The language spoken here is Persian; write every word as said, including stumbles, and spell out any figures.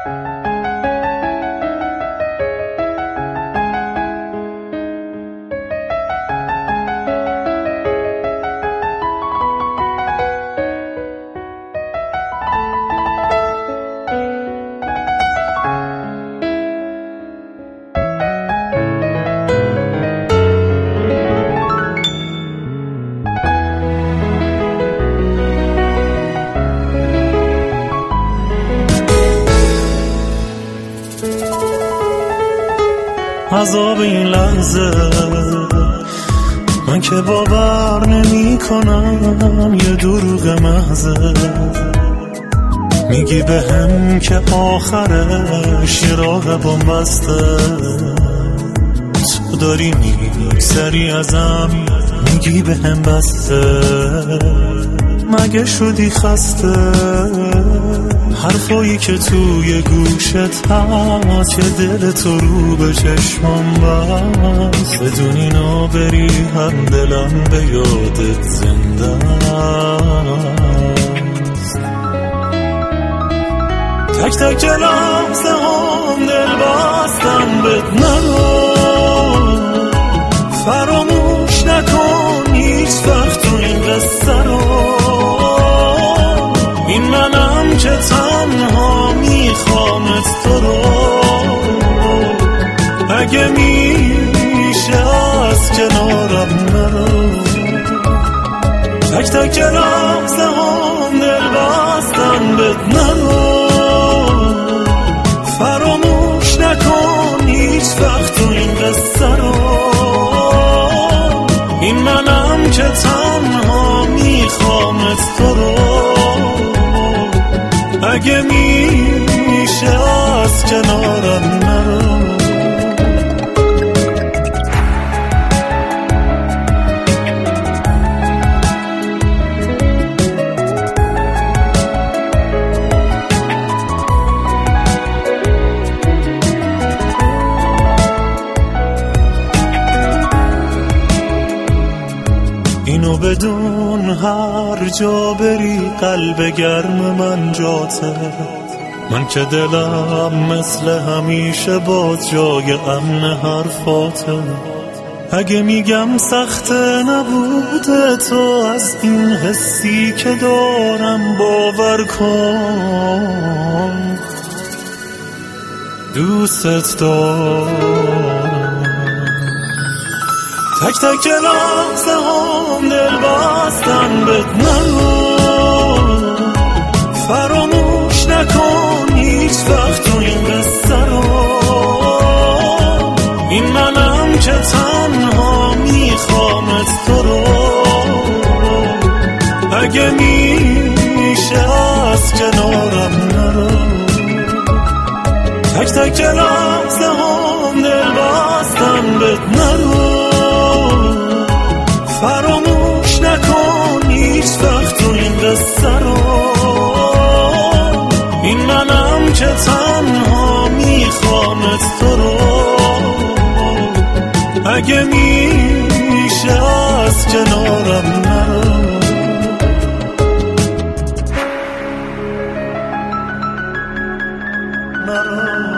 عذاب این لحظه من که باور نمی کنم یه دروغ محضه، میگی به هم که آخرش یه راه بن‌بسته، تو داری میگذری ازم میگی به هم بسته، مگه شدی خسته؟ حرفایی که توی گوشت هست که دل تو رو به چشمم بست، بدون اینا بری هم دلم به یادت زنده است. تک تک لحظه هم دل بستم بهت، نرو فراموش نکن هیچ وقت تو این قصه رو، این منم که تنها میخوامت تو رو، اگه میشه از کنارم نرو. تک تک لحظه هم دل بستم بهت، نرو فراموش نکن هیچ وقت تو این قصه رو، این منم که تنها میخوامت تو رو، اگه میشه از کنارم نرو. اینو بدون هر جا بری قلب گرم من جاته، من که دلم مثل همیشه باز جای امن حرفاته، اگه میگم سخته نبوده تو از این حسی که دارم باور کن، دوستت دارم. تک تک لحظه هم دل بستم بهت، نرو فراموش نکن هیچ وقت تو این قصه رو، این منم که تنها میخوامت تو رو، اگه میشه از کنارم نرو. تک تک لحظه هم دل بستم بهت، نرو فراموش نکن هیچ وقت تو این قصه رو، این منم که تنها میخوامت تو رو، اگه میشه از کنارم نرو. نرو